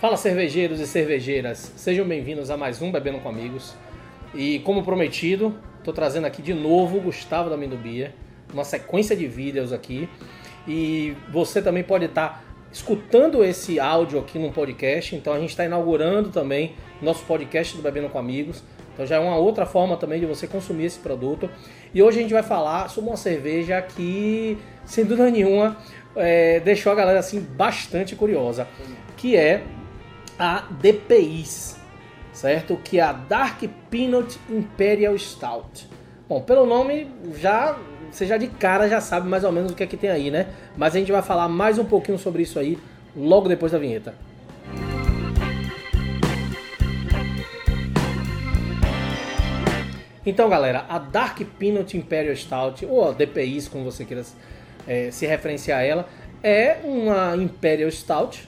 Fala, cervejeiros e cervejeiras, sejam bem-vindos a mais um Bebendo com Amigos. E como prometido, estou trazendo aqui de novo o Gustavo da Mindubia, uma sequência de vídeos aqui. E você também pode estar escutando esse áudio aqui no podcast, então a gente está inaugurando também nosso podcast do Bebendo com Amigos. Então já é uma outra forma também de você consumir esse produto. E hoje a gente vai falar sobre uma cerveja que, sem dúvida nenhuma, deixou a galera assim bastante curiosa, que é a DPIs, certo? Que é a Dark Peanut Imperial Stout. Bom, pelo nome, você já de cara já sabe mais ou menos o que é que tem aí, né? Mas a gente vai falar mais um pouquinho sobre isso aí logo depois da vinheta. Então, galera, a Dark Peanut Imperial Stout, ou a DPIs, como você queira se referenciar a ela, é uma Imperial Stout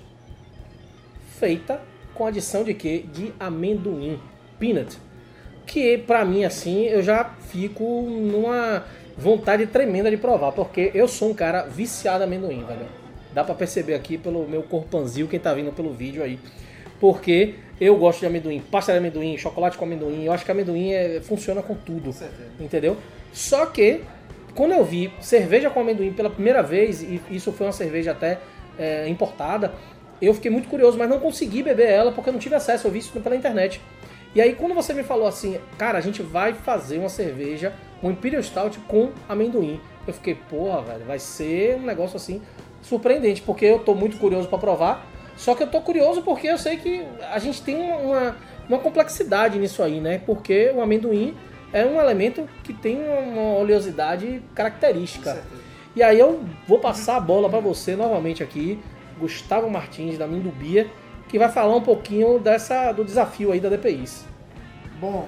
feita com adição de quê? De amendoim, peanut. Que pra mim, assim, eu já fico numa vontade tremenda de provar, porque eu sou um cara viciado em amendoim, velho. Dá pra perceber aqui pelo meu corpanzil, quem tá vindo pelo vídeo aí. Porque eu gosto de amendoim, pasta de amendoim, chocolate com amendoim. Eu acho que amendoim funciona com tudo, entendeu? Só que, quando eu vi cerveja com amendoim pela primeira vez, e isso foi uma cerveja até importada, eu fiquei muito curioso, mas não consegui beber ela porque eu não tive acesso, eu vi isso pela internet. E aí quando você me falou assim, cara, a gente vai fazer uma cerveja, um Imperial Stout com amendoim, eu fiquei, porra, velho, vai ser um negócio assim surpreendente, porque eu tô muito curioso pra provar, só que eu tô curioso porque eu sei que a gente tem uma complexidade nisso aí, né? Porque o amendoim é um elemento que tem uma oleosidade característica. E aí eu vou passar a bola pra você novamente aqui, Gustavo Martins, da Mindubia, que vai falar um pouquinho do desafio aí da DPIs. Bom,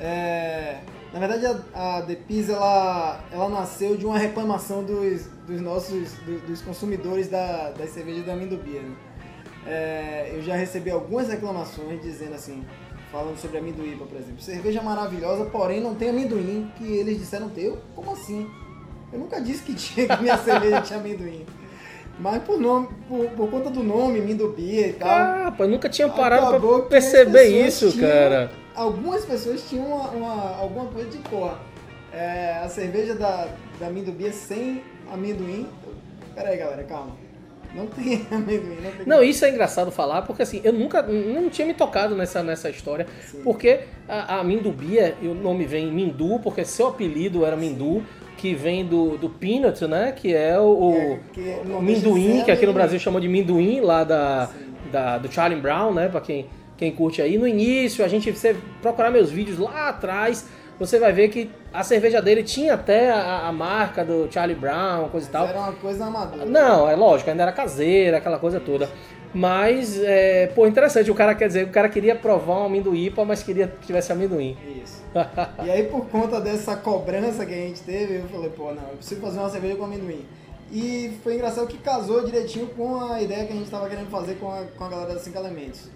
na verdade a DPIs ela nasceu de uma reclamação dos consumidores das cervejas da Mindubia, né? Eu já recebi algumas reclamações dizendo assim, falando sobre amendoim, por exemplo, cerveja maravilhosa, porém não tem amendoim, que eles disseram ter. Como assim? Eu nunca disse que minha cerveja tinha amendoim. Mas por conta do nome, Mindubia e tal. Ah, pô, eu nunca tinha parado pra perceber isso, cara. Algumas pessoas tinham alguma coisa de cor. A cerveja da Mindubia sem amendoim. Pera aí, galera, calma. Não tem amendoim. Não, isso é engraçado falar, porque assim, eu não tinha me tocado nessa história. Sim. Porque a Mindubia, o nome vem Mindu, porque seu apelido era Mindu. Que vem do peanut, né? Que é o minduim, que aqui no Brasil chamam de minduim, lá do Charlie Brown, né? Pra quem curte aí. No início, você procurar meus vídeos lá atrás, você vai ver que a cerveja dele tinha até a marca do Charlie Brown, coisa e tal. Era uma coisa amadora. Não, é lógico, ainda era caseira, aquela coisa toda. Mas, interessante, o cara queria provar um amendoim, mas queria que tivesse amendoim. Isso. E aí, por conta dessa cobrança que a gente teve, eu falei, eu preciso fazer uma cerveja com amendoim. E foi engraçado que casou direitinho com a ideia que a gente estava querendo fazer com a galera das 5 Elementos.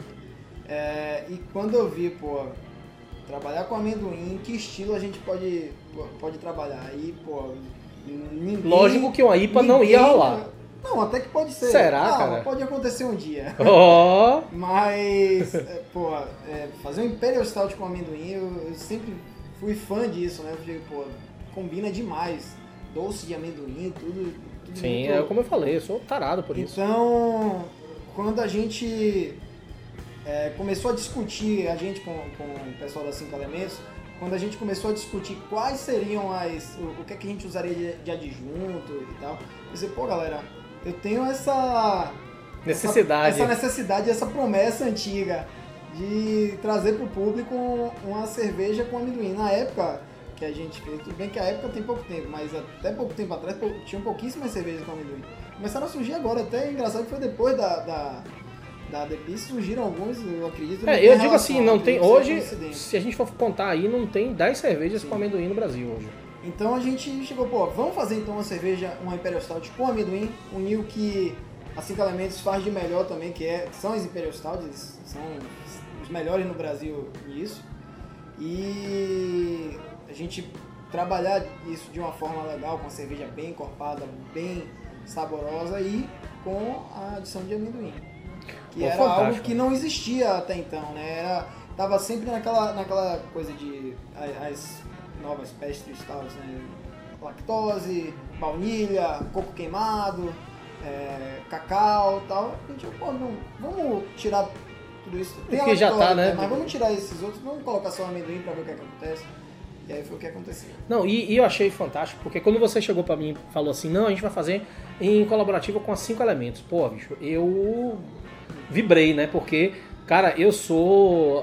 E quando eu vi, trabalhar com amendoim, em que estilo a gente pode trabalhar? Aí, lógico que uma IPA não ia rolar. Não, até que pode ser. Será, cara? Pode acontecer um dia. Oh. Mas, fazer um Imperial Stout com amendoim, eu sempre fui fã disso, né? Eu falei, combina demais. Doce de amendoim, tudo sim, muito... como eu falei, eu sou tarado por isso. Então, quando a gente começou a discutir, com o pessoal das 5 Elementos, quando a gente começou a discutir quais seriam o que é que a gente usaria de adjunto e tal, eu disse, galera, eu tenho essa necessidade, essa promessa antiga de trazer para o público uma cerveja com amendoim. Na época que a gente fez, tudo bem que a época tem pouco tempo, mas até pouco tempo atrás tinham pouquíssimas cervejas com amendoim. Começaram a surgir agora, até é engraçado que foi depois da DPIs, surgiram alguns, eu acredito. Eu digo assim, não tem hoje, se a gente for contar aí, não tem 10 cervejas com amendoim no Brasil hoje. Então a gente chegou, vamos fazer então uma cerveja, uma Imperial Stout com amendoim, unir o que a 5 Elementos faz de melhor também, que são as Imperial Stouts, são os melhores no Brasil nisso. E a gente trabalhar isso de uma forma legal, com a cerveja bem encorpada, bem saborosa e com a adição de amendoim. que era algo que não existia até então, né? Tava sempre naquela coisa de as novas pastry stouts, né? Lactose, baunilha, coco queimado, cacau e tal. A gente, pô, não, vamos tirar tudo isso. Tem que já tá, né? Mas vamos tirar esses outros, vamos colocar só amendoim pra ver o que acontece. E aí foi o que aconteceu. Não, e eu achei fantástico, porque quando você chegou pra mim e falou assim, não, a gente vai fazer em colaborativa com as 5 elementos. Pô, bicho, eu vibrei, né? Porque, cara, eu sou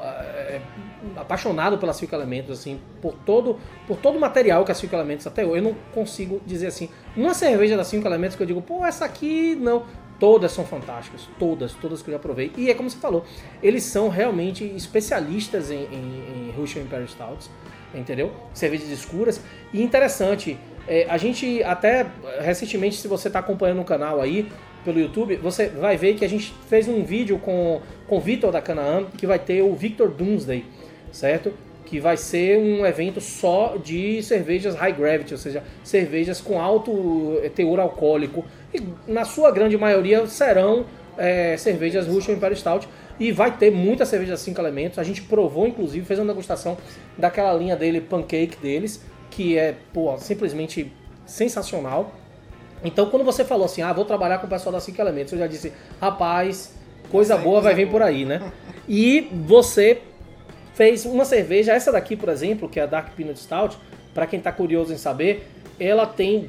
apaixonado pelas 5 elementos, assim, por todo o material que as 5 elementos até hoje. Eu não consigo dizer assim, uma cerveja das 5 elementos que eu digo, pô, essa aqui não. Todas são fantásticas, todas que eu já provei. E é como você falou, eles são realmente especialistas em Russian Imperial Stouts, entendeu? Cervejas escuras. E interessante, a gente até recentemente, se você está acompanhando o canal aí pelo YouTube, você vai ver que a gente fez um vídeo com o Victor da Canaan, que vai ter o Victor Doomsday, certo? Que vai ser um evento só de cervejas high gravity, ou seja, cervejas com alto teor alcoólico. E na sua grande maioria serão cervejas Russian Imperial Stout. E vai ter muitas cervejas 5 elementos. A gente provou, inclusive, fez uma degustação daquela linha dele, pancake deles, que é, pô, simplesmente sensacional. Então, quando você falou assim, vou trabalhar com o pessoal das 5 elementos, eu já disse, rapaz, coisa boa vai vir por aí, né? E você fez uma cerveja, essa daqui, por exemplo, que é a Dark Peanut Stout, para quem tá curioso em saber, ela tem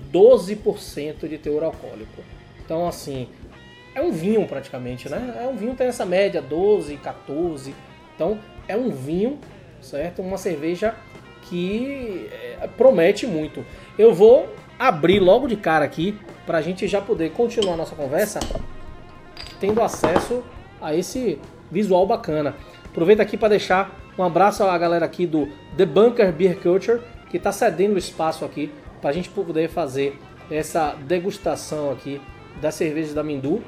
12% de teor alcoólico. Então, assim, é um vinho praticamente, né? É um vinho, tem essa média, 12, 14. Então, é um vinho, certo? Uma cerveja que promete muito. Eu vou abrir logo de cara aqui, pra gente já poder continuar a nossa conversa, tendo acesso a esse visual bacana. Aproveito aqui para deixar um abraço à galera aqui do The Bunker Beer Culture, que está cedendo o espaço aqui para a gente poder fazer essa degustação aqui das cervejas da Mindu.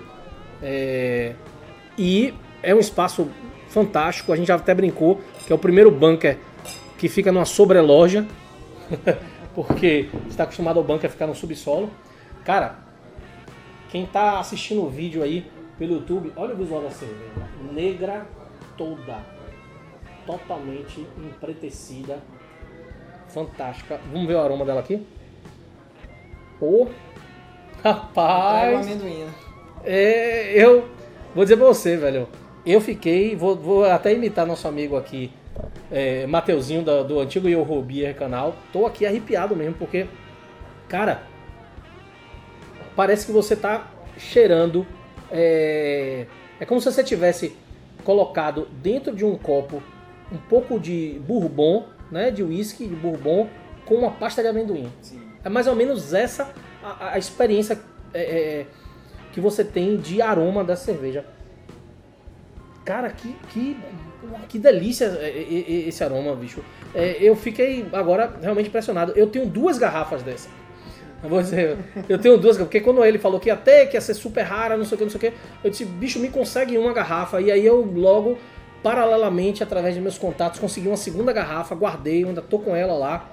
E é um espaço fantástico, a gente já até brincou que é o primeiro bunker que fica numa sobreloja, porque está acostumado ao bunker ficar no subsolo. Cara, quem está assistindo o vídeo aí pelo YouTube, olha o visual da cerveja, negra toda, totalmente empretecida, fantástica. Vamos ver o aroma dela aqui? Pô, rapaz, eu vou dizer pra você, velho, eu fiquei, vou até imitar nosso amigo aqui, Mateuzinho do antigo Yoho Beer canal, tô aqui arrepiado mesmo, porque, cara, parece que você tá cheirando, é como se você tivesse colocado dentro de um copo um pouco de bourbon, né, de whisky, de bourbon, com uma pasta de amendoim. Sim. É mais ou menos essa a experiência que você tem de aroma da cerveja. Cara, que delícia esse aroma, bicho. Eu fiquei agora realmente impressionado. Eu tenho 2 garrafas dessa. Eu vou dizer, eu tenho 2, porque quando ele falou que ia ser super rara, não sei o que, eu disse, bicho, me consegue uma garrafa. E aí eu logo, paralelamente, através de meus contatos, consegui uma segunda garrafa, guardei, eu ainda tô com ela lá.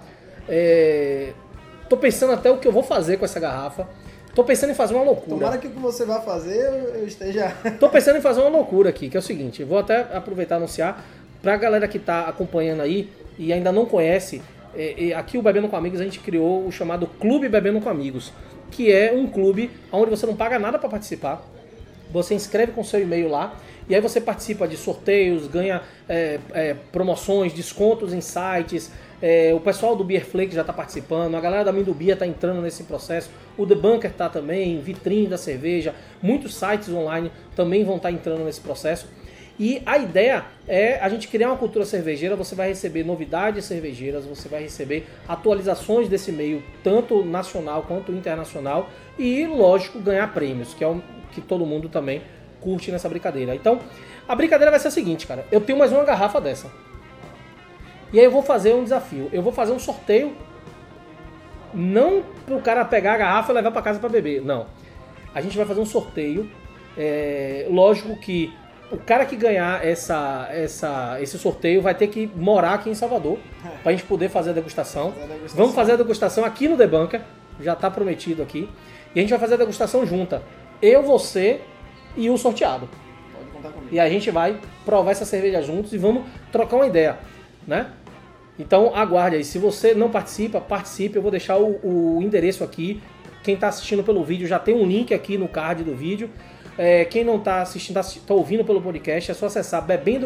Tô pensando até o que eu vou fazer com essa garrafa. Tô pensando em fazer uma loucura. Tomara que o que você vai fazer eu esteja... Tô pensando em fazer uma loucura aqui, que é o seguinte, vou até aproveitar e anunciar pra galera que tá acompanhando aí e ainda não conhece. Aqui o Bebendo com Amigos a gente criou o chamado Clube Bebendo com Amigos, que é um clube onde você não paga nada para participar, você inscreve com seu e-mail lá, e aí você participa de sorteios, ganha promoções, descontos em sites, o pessoal do Beer Flake já está participando, a galera da Mindubia está entrando nesse processo, o The Bunker está também, Vitrine da Cerveja, muitos sites online também vão estar entrando nesse processo. E a ideia é a gente criar uma cultura cervejeira, você vai receber novidades cervejeiras, você vai receber atualizações desse meio, tanto nacional quanto internacional, e, lógico, ganhar prêmios, que é o que todo mundo também curte nessa brincadeira. Então, a brincadeira vai ser a seguinte, cara, eu tenho mais uma garrafa dessa, e aí eu vou fazer um desafio, eu vou fazer um sorteio, não pro cara pegar a garrafa e levar para casa para beber, não. A gente vai fazer um sorteio, lógico que o cara que ganhar esse sorteio vai ter que morar aqui em Salvador pra gente poder fazer a degustação. Vamos fazer a degustação aqui no The Bunker, já tá prometido aqui. E a gente vai fazer a degustação junta. Eu, você e o sorteado. Pode contar comigo. e a gente vai provar essa cerveja juntos e vamos trocar uma ideia, né? Então aguarde aí, se você não participa, participe, eu vou deixar o endereço aqui. Quem está assistindo pelo vídeo já tem um link aqui no card do vídeo. Quem não está assistindo, está ouvindo pelo podcast, é só acessar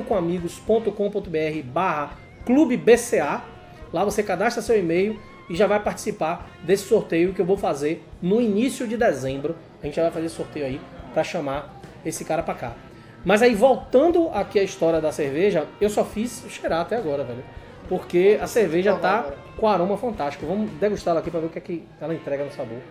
bebendocomamigos.com.br/clubebca. Lá você cadastra seu e-mail e já vai participar desse sorteio que eu vou fazer no início de dezembro. A gente já vai fazer sorteio aí para chamar esse cara para cá. Mas aí, voltando aqui à história da cerveja, eu só fiz cheirar até agora, velho. Porque a cerveja tá com aroma fantástico. Vamos degustar ela aqui para ver o que é que ela entrega no sabor.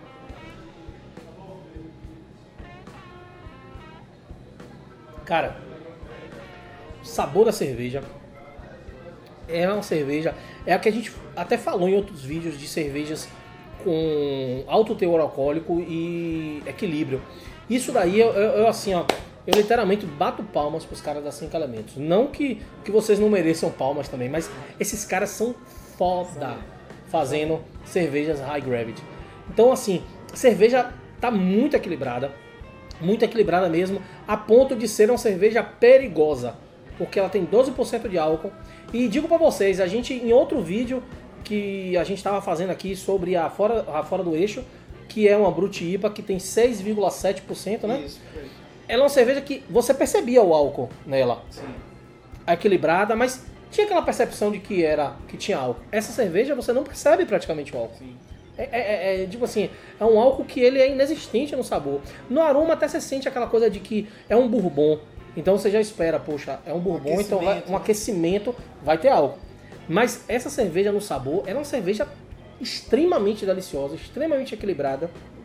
Cara, o sabor da cerveja é uma cerveja... É a que a gente até falou em outros vídeos de cervejas com alto teor alcoólico e equilíbrio. Isso daí, eu assim, ó... Eu literalmente bato palmas pros caras da 5 Elementos. Não que vocês não mereçam palmas também, mas esses caras são foda fazendo cervejas high gravity. Então, assim, a cerveja tá muito equilibrada mesmo, a ponto de ser uma cerveja perigosa, porque ela tem 12% de álcool. E digo pra vocês, a gente, em outro vídeo que a gente tava fazendo aqui sobre a Fora do Eixo, que é uma Brut IPA que tem 6,7%, né? Isso, foi. Ela é uma cerveja que você percebia o álcool nela. Sim. Equilibrada, mas tinha aquela percepção de que tinha álcool. Essa cerveja você não percebe praticamente o álcool. Sim. Tipo assim, é um álcool que ele é inexistente no sabor. No aroma até você sente aquela coisa de que é um bourbon. Então você já espera, poxa, é um bourbon, então um aquecimento, vai ter álcool. Mas essa cerveja no sabor, ela é uma cerveja extremamente deliciosa, extremamente equilibrada.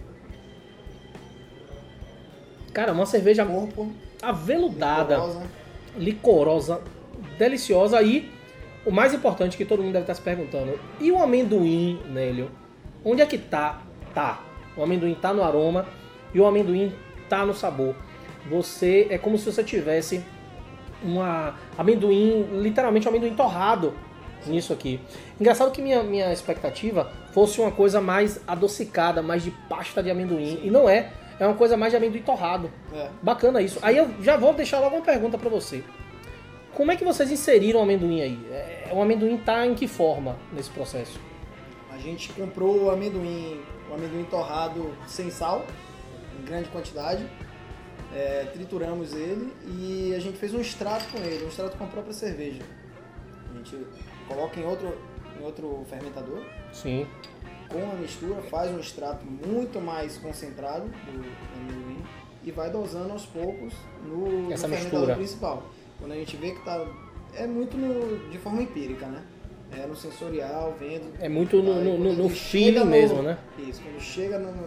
Cara, uma cerveja aveludada, licorosa, deliciosa. E o mais importante que todo mundo deve estar se perguntando, e o amendoim, Nélio? Onde é que tá? Tá. O amendoim tá no aroma e o amendoim tá no sabor. É como se você tivesse literalmente um amendoim torrado nisso aqui. Engraçado que minha expectativa fosse uma coisa mais adocicada, mais de pasta de amendoim. Sim. E não é. É uma coisa mais de amendoim torrado. Bacana isso. Aí eu já vou deixar logo uma pergunta pra você. Como é que vocês inseriram o amendoim aí? O amendoim tá em que forma nesse processo? A gente comprou o amendoim torrado sem sal, em grande quantidade. Trituramos ele e a gente fez um extrato com ele, um extrato com a própria cerveja. A gente coloca em outro fermentador. Sim. Com a mistura, faz um extrato muito mais concentrado do amendoim e vai dosando aos poucos no fermentador principal. Quando a gente vê que tá... É muito de forma empírica, né? É no sensorial, vendo... É muito no feeling mesmo, né? Isso, quando chega no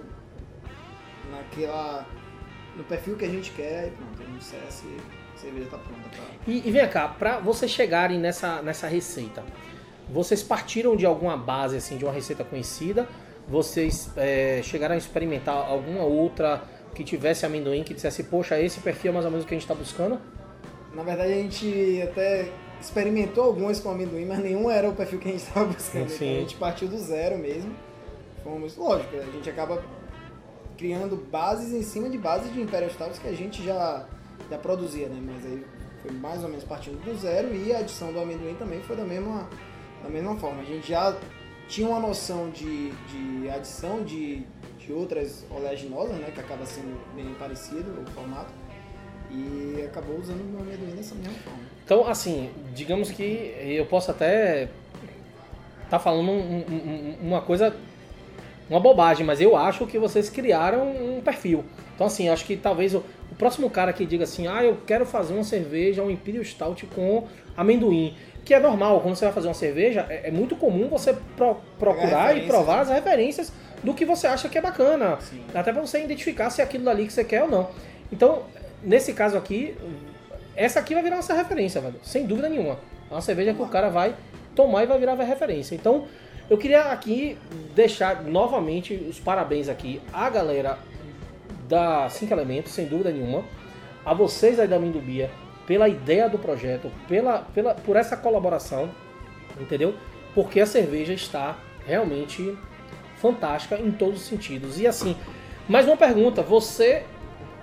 perfil que a gente quer, e pronto, no CS a cerveja tá pronta. E vem cá, pra vocês chegarem nessa receita, vocês partiram de alguma base, assim, de uma receita conhecida? Vocês chegaram a experimentar alguma outra que tivesse amendoim, que dissesse, poxa, esse perfil é mais ou menos o que a gente está buscando? Na verdade, a gente até experimentou algumas com amendoim, mas nenhum era o perfil que a gente estava buscando. Sim. Então a gente partiu do zero mesmo. Lógico, a gente acaba criando bases em cima de bases de Imperial Stouts que a gente já produzia, né? Mas aí foi mais ou menos partindo do zero e a adição do amendoim também foi da mesma forma. A gente já tinha uma noção de adição de outras oleaginosas, né, que acaba sendo bem parecido o formato, e acabou usando o amendoim dessa mesma forma. Então, assim, digamos que eu posso até estar falando uma coisa, uma bobagem, mas eu acho que vocês criaram um perfil. Então, assim, acho que talvez o próximo cara que diga assim, eu quero fazer uma cerveja, um Imperial Stout com amendoim, que é normal, quando você vai fazer uma cerveja, é muito comum você procurar e provar as referências do que você acha que é bacana. Sim. Até para você identificar se é aquilo dali que você quer ou não. Então, nesse caso aqui, essa aqui vai virar nossa referência, velho, sem dúvida nenhuma. É uma cerveja que o cara vai tomar e vai virar referência. Então, eu queria aqui deixar novamente os parabéns aqui à galera da 5 Elementos, sem dúvida nenhuma, a vocês aí da Mindubia, pela ideia do projeto, por essa colaboração, entendeu? Porque a cerveja está realmente fantástica em todos os sentidos. E assim, mais uma pergunta, você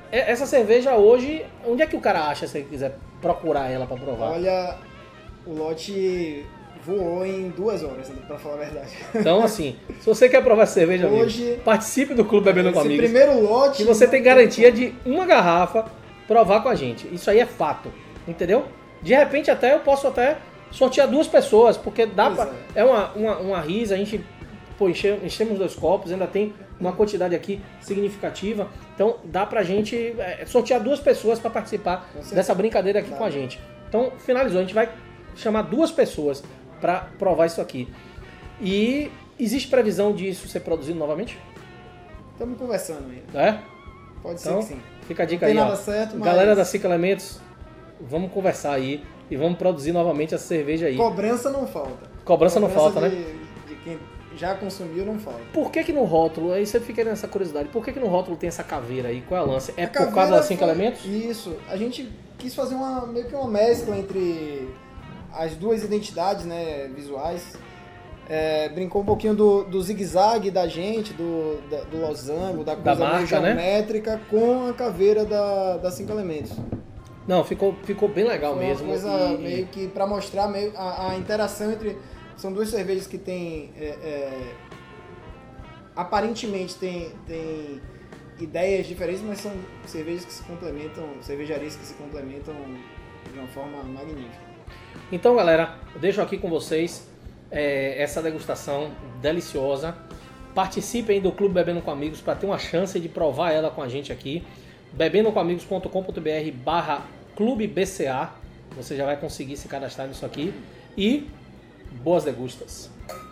essa cerveja hoje, onde é que o cara acha se ele quiser procurar ela pra provar? Olha, o lote voou em 2 horas, pra falar a verdade. Então, assim, se você quer provar essa cerveja, Hoje, amigo, participe do Clube Bebendo com esse Amigos. primeiro lote... Que você tem garantia de uma garrafa provar com a gente. Isso aí é fato, entendeu? De repente até eu posso até sortear 2 pessoas, porque dá pra... É uma risa, a gente enchemos 2 copos, ainda tem uma quantidade aqui significativa, então dá pra gente sortear 2 pessoas para participar dessa brincadeira aqui com a gente. Então finalizou, a gente vai chamar 2 pessoas para provar isso aqui. E existe previsão disso ser produzido novamente? Estamos conversando ainda. É? Pode ser Então, que sim. fica a dica Não tem aí, nada ó. certo, mas... Galera da 5 Elementos, vamos conversar aí e vamos produzir novamente essa cerveja aí. Cobrança não falta. Cobrança não falta, né? De quem já consumiu não falta. Por que no rótulo, aí você fica nessa curiosidade, por que no rótulo tem essa caveira aí? Qual é a lance? É A por causa caveira das 5 foi- elementos? Isso. A gente quis fazer meio que uma mescla entre as 2 identidades, né, visuais. Brincou um pouquinho do zigue-zague da gente, do losango, da coisa meio marca, né? geométrica, com a caveira da 5 elementos. Não, ficou bem legal Foi mesmo. uma coisa meio que pra mostrar meio a interação entre... São 2 cervejas que tem... aparentemente tem ideias diferentes, mas são cervejas que se complementam, cervejarias que se complementam de uma forma magnífica. Então, galera, eu deixo aqui com vocês essa degustação deliciosa. Participem do Clube Bebendo com Amigos para ter uma chance de provar ela com a gente aqui. bebendocoamigos.com.br/clubebca. Você já vai conseguir se cadastrar nisso aqui. E boas degustas!